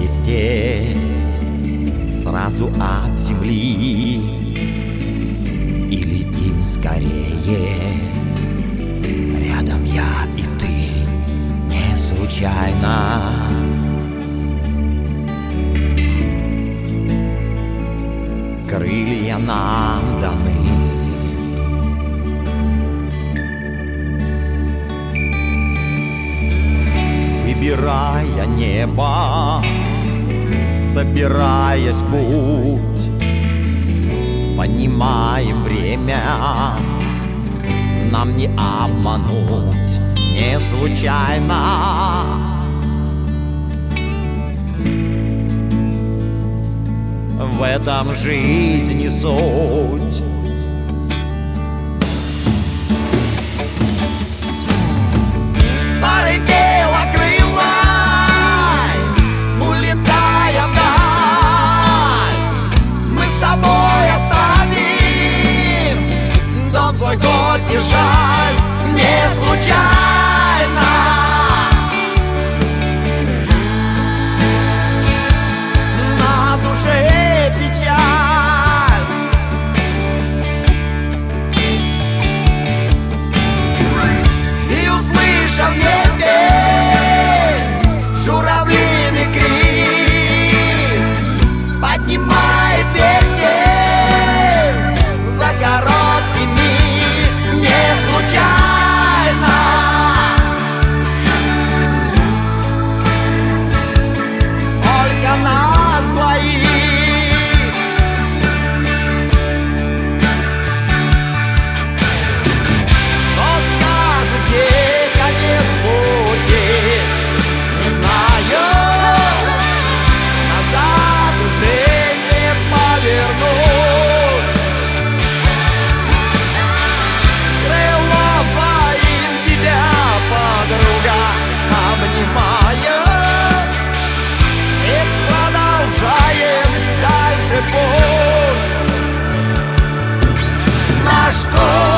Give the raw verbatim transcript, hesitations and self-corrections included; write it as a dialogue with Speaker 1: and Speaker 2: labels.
Speaker 1: вместе сразу от земли и летим скорее. Рядом я и ты не случайно. Крылья нам даны. Выбирая небо, собираясь в путь, понимаем время, нам не обмануть, не случайно. В этом жизни суть. Парой белокрылой улетая вдаль, мы с тобой оставим дом свой, хоть и жаль, не случайно. На душе печаль. И услышав в небе журавлиный крик, поднимает ветер за короткий миг, не случайно. Только нас двоих. Кто скажет, где конец пути, не знаю. Назад уже не повернуть. Крылом своим тебя, подруга, обнимаю. И продолжаем дальше путь. Наш путь.